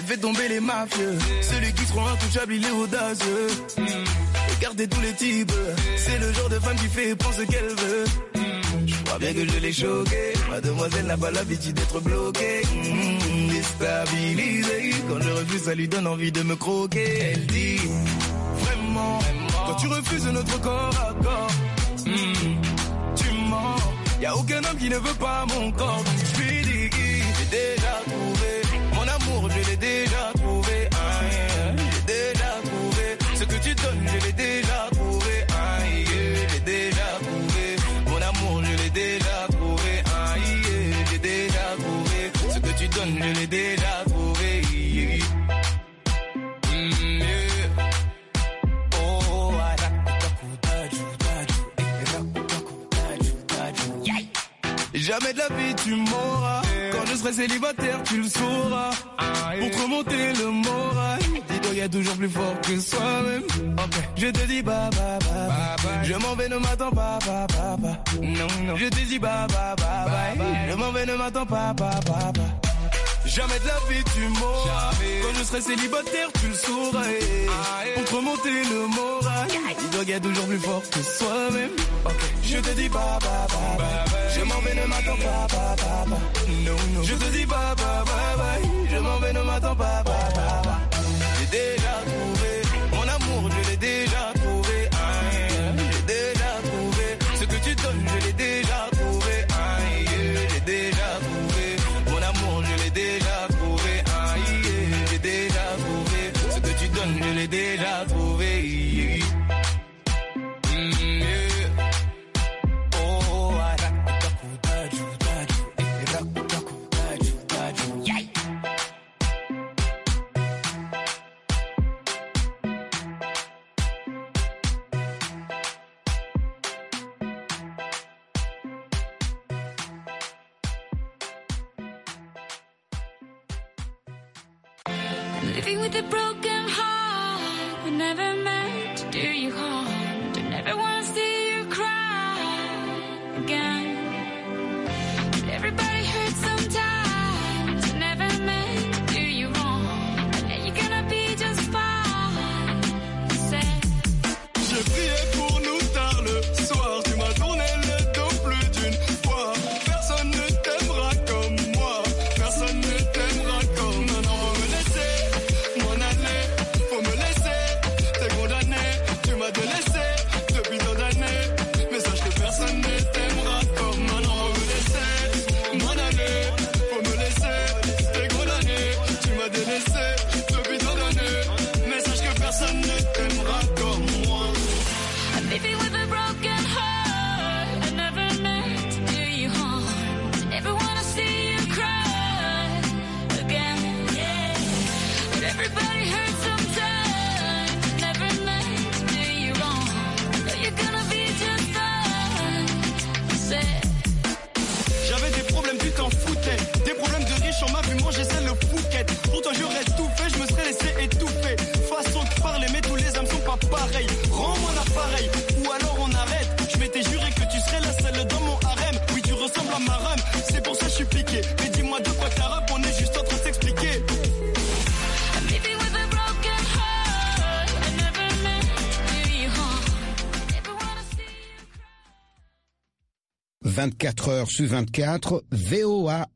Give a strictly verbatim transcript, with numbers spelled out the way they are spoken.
fait tomber les mafieux. Celui qui seront intouchables, il est audacieux. Regardez tous les types, c'est le genre de femme qui fait prendre ce qu'elle veut. Je crois bien que je l'ai choquée. Mademoiselle n'a pas l'habitude d'être bloquée. Mmh, déstabilisée. Quand je refuse, ça lui donne envie de me croquer. Elle dit vraiment, quand tu refuses notre corps à corps, mmh, tu mens. Y'a aucun homme qui ne veut pas mon corps. Donc je lui dis, j'ai déjà trouvé mon amour, je l'ai déjà trouvé. Ah, yeah. J'ai déjà trouvé ce que tu donnes, je l'ai déjà trouvé. Ah, yeah. J'ai déjà trouvé mon amour, je l'ai déjà trouvé. Ah, yeah. J'ai déjà trouvé ce que tu donnes, je l'ai déjà trouvé. Yeah. Mm, yeah. Oh, yeah. Jamais de la vie tu m'auras. Quand je serai célibataire, tu le sauras. Pour te remonter le moral, dis-toi y'a toujours plus fort que soi-même. Okay. Je te dis bye bye bye, bye, bye. Je m'en vais, ne m'attends pas, bye, bye, bye. Non, non. Je te dis bye bye bye, bye, bye. Je m'en vais, ne m'attends pas, bye, bye, bye. Jamais de la vie tu m'auras. Quand je serai célibataire, tu le sauras. Pour te remonter le moral, dis-toi y'a toujours plus fort que soi-même. Okay. Je te dis bye bye bye, bye. Je m'en vais, ne m'attends pas, bye, bye, bye. No, no. Je te dis bye bye bye bye. Je m'en vais, ne m'attends pas, bye, bye, bye. J'ai déjà trouvé mon amour, je l'ai déjà trouvé. Ah, yeah. J'ai déjà trouvé ce que tu donnes, je l'ai déjà trouvé. Ah, yeah. J'ai déjà trouvé mon amour, je l'ai déjà trouvé. Ah, yeah. J'ai déjà trouvé ce que tu donnes, je l'ai déjà trouvé. Yeah. Living with a broken heart, we never meant to do you harm. Don't ever wanna see you cry again. But everybody hurts sometimes, we never meant to do you wrong. But now you're gonna be just fine. Say. Je priais pour nous tard le soir, tu m'as tourné le dos plus d'une fois. Personne ne t'aimera comme moi, personne ne t'aimera comme moi. Non, faut me laisser m'en aller, faut me laisser, t'es condamné, tu m'as délaissé depuis tant d'années. Mais sache que personne ne t'aimera comme moi. Non, faut me laisser m'en aller, faut me laisser, t'es condamné, tu m'as délaissé depuis tant d'années. Mais sache que personne ne t'aimera comme moi. I'm living with a broken heart. I never meant to do you harm. I never wanna see you cry again. Yeah. But everybody hurts sometimes. I never meant to do you wrong. But you're gonna be just fine. Say. J'avais des problèmes, tu t'en foutais. Des problèmes de riches, on m'a vu manger celle le Phuket. Pour toi j'aurais tout fait, je me serais laissé étouffer. Façon de parler, mais tous les hommes sont pas pareils. Rends-moi l'appareil, ou alors on arrête. Je m'étais juré que tu serais la seule dans mon harem. Oui, tu ressembles à ma rhum, c'est pour ça que je suis piqué. Mais dis-moi de quoi t'as rap, on est juste en train de s'expliquer. I'm living with a broken heart. I never meant to do you harm. I never wanna see you cry. vingt-quatre heures sur vingt-quatre, V O A